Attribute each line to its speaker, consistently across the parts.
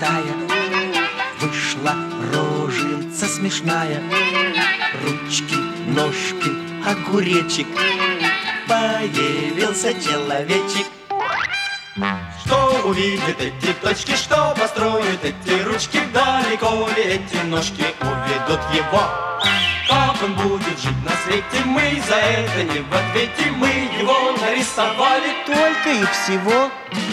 Speaker 1: запятая. Вышла рожица смешная, ручки, ножки, огуречек, появился человечек.
Speaker 2: Что увидят эти точки, что построят эти ручки, далеко ли эти ножки уведут его? Как он будет жить на свете, мы за это не в ответе, мы его нарисовали
Speaker 1: только и всего.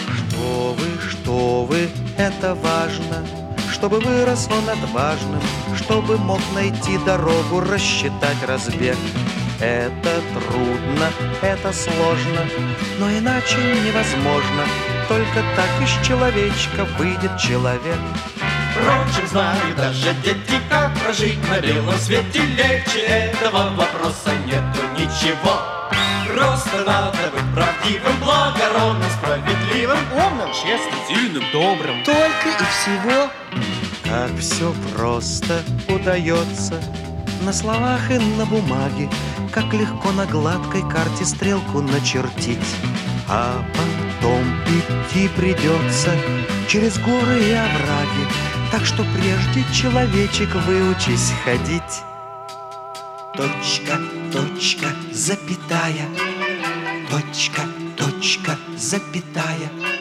Speaker 3: Что вы, это важно, чтобы вырос он отважным, чтобы мог найти дорогу, рассчитать разбег. Это трудно, это сложно, но иначе невозможно. Только так из человечка выйдет человек.
Speaker 2: Впрочем, знают даже дети, как прожить на белом свете. Легче этого вопроса нету ничего. Просто надо быть правдивым, благородным, справедливым, умным, честным, сильным, добрым.
Speaker 1: Только и всего.
Speaker 3: Как все просто удается на словах и на бумаге, как легко на гладкой карте стрелку начертить. А потом идти придется через горы и овраги, так что прежде, человечек, выучись ходить.
Speaker 1: Точка, точка, запятая, точка, точка, запятая.